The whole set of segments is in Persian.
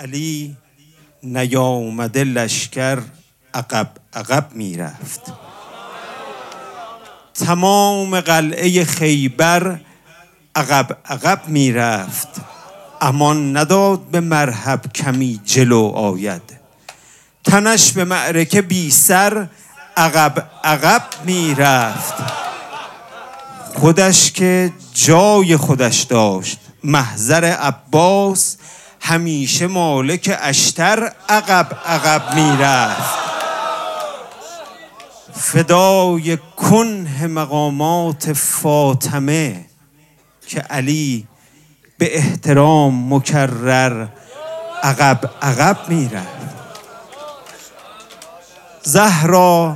علی نیامده لشکر عقب عقب می رفت. تمام قلعه خیبر عقب عقب می رفت. امان نداد به مرحب کمی جلو آید. تنش به معرکه بی سر عقب عقب می رفت. خودش که جای خودش داشت محضر عباس، همیشه مالک اشتر عقب عقب می رفت. فدای کنه مقامات فاطمه که علی به احترام مکرر عقب عقب می رفت. زهرا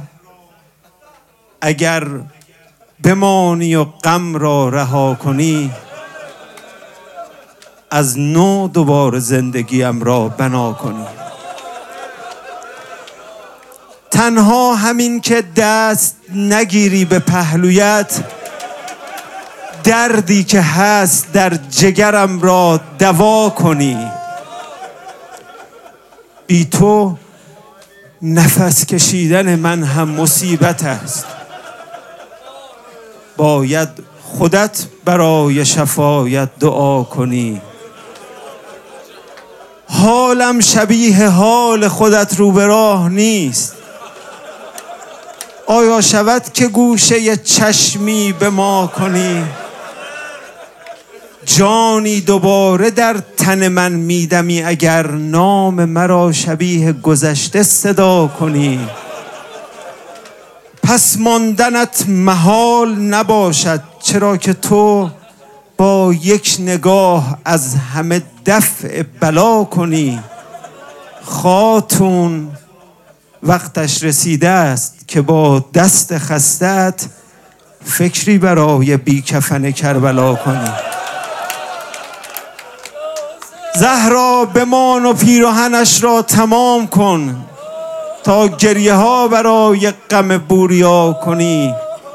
اگر بمانی و غم را رها کنی، از نو دوباره زندگیم را بنا کنی. تنها همین که دست نگیری به پهلویت، دردی که هست در جگرم را دوا کنی. بی تو نفس کشیدن من هم مصیبت است. باید خودت برای شفایت دعا کنی. حالم شبیه حال خودت رو به راه نیست. آیا شود که گوشه چشمی به ما کنی؟ جانی دوباره در تن من میدمی اگر نام مرا شبیه گذشته صدا کنی. پس ماندنت محال نباشد، چرا که تو با یک نگاه از همه دفع بلا کنی. خاتون وقتش رسیده است که با دست خستت فکری برای بی کفن کربلا کنی. زهرا بمان و پیراهنش را تمام کن تا گریه ها برای غم بوریا کنی.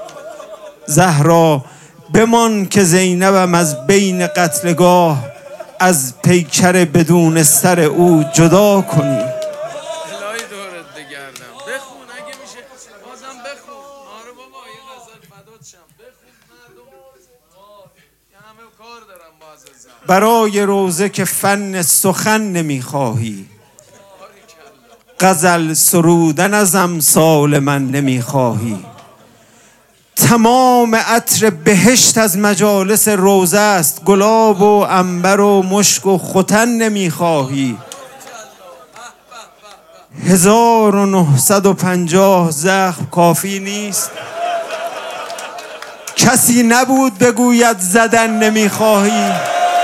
زهرا بمان که زینبم از بین قتلگاه از پیکر بدون سر او جدا کنی. الهی دورت بگردم. بخون اگه میشه بازم بخون. آره بابا یه غزل فدات شم. بخون مردم یه همه کار دارم با عزیزم. برای روزه که فن سخن نمیخواهی، غزل سرودن از امثال من نمیخواهی. تمام عطر بهشت از مجالس روزه است، گلاب و عنبر و مشک و ختن نمیخواهی. 1950 زخم کافی نیست؟ کسی نبود بگوید زدن نمیخواهی.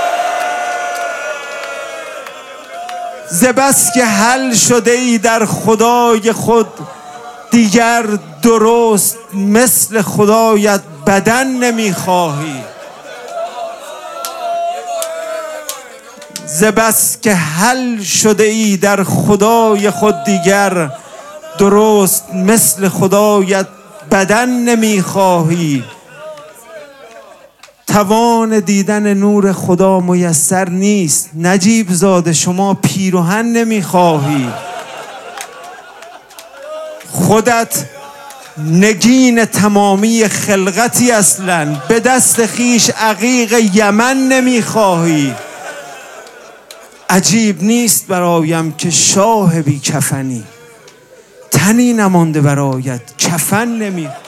ز بس که حل شده ای در خدای خود، دیگر درست مثل خدایت بدن نمیخواهی. ز بس که حل شده ای در خدای خود، دیگر درست مثل خدایت بدن نمیخواهی. توان دیدن نور خدا میسر نیست، نجیب زاده شما پیراهن نمیخواهی. خودت نگین تمامی خلقتی اصلا، به دست خیش عقیق یمن نمیخواهی. عجیب نیست برایم که شاه بی کفنی، تنی نمانده برایت کفن نمیخواهی.